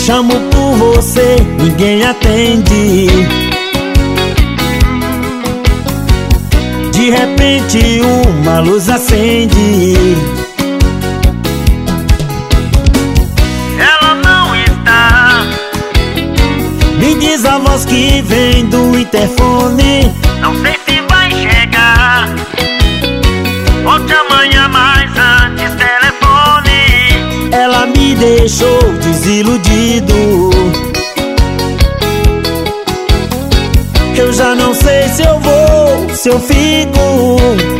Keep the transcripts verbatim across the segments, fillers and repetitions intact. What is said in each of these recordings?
chamo por você, ninguém atende. De repente uma luz acende. Ela não está. Me diz a voz que vem do interfone. Não sei se vai chegar. Volte amanhã, mas antes telefone. Ela me deixou desiludido. Eu já não sei se eu vou, se eu fico.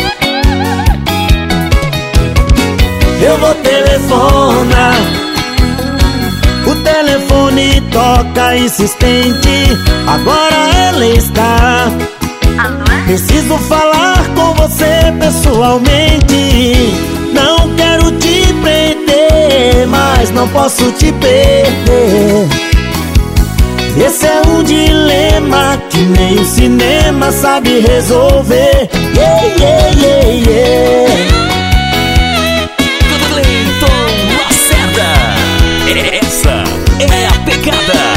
Eu vou telefonar. O telefone toca insistente. Agora ela está. Preciso falar com você pessoalmente. Não quero te prender, mas não posso te perder. Esse é um dilema que nem o cinema sabe resolver. Yeah, yeah, yeah, yeah. Cleiton Lacerda, essa é a pegada.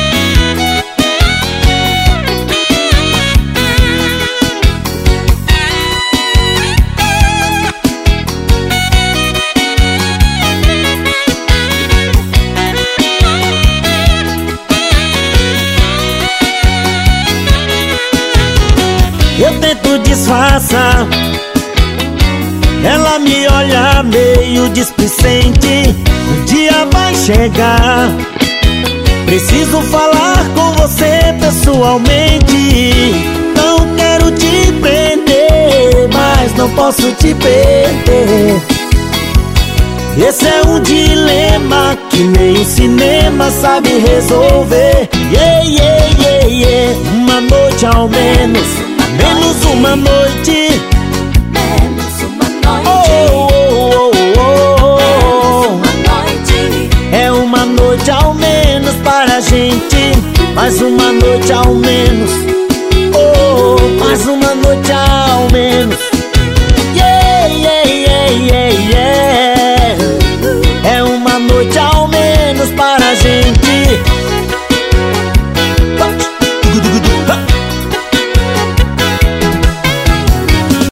Eu tento disfarçar. Ela me olha meio displicente. Um dia vai chegar. Preciso falar com você pessoalmente. Não quero te prender, mas não posso te perder. Esse é um dilema que nem o cinema sabe resolver. Yeah, yeah, yeah, yeah. Uma noite ao menos, menos uma noite. Menos uma noite. Oh, oh, oh, oh, oh. Menos uma noite. É uma noite ao menos para a gente. Mais uma noite ao menos.